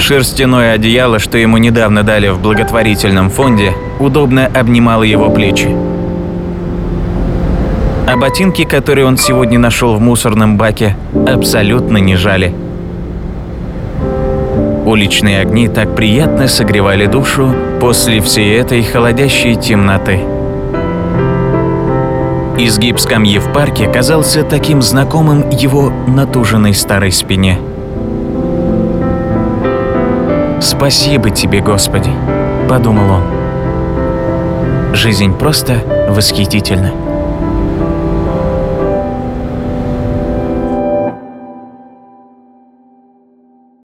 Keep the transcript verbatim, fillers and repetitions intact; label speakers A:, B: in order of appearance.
A: Шерстяное одеяло, что ему недавно дали в благотворительном фонде, удобно обнимало его плечи. А ботинки, которые он сегодня нашел в мусорном баке, абсолютно не жали. Уличные огни так приятно согревали душу после всей этой холодящей темноты. Изгиб скамьи в парке казался таким знакомым его натуженной старой спине. «Спасибо тебе, Господи», — подумал он. «Жизнь просто восхитительна».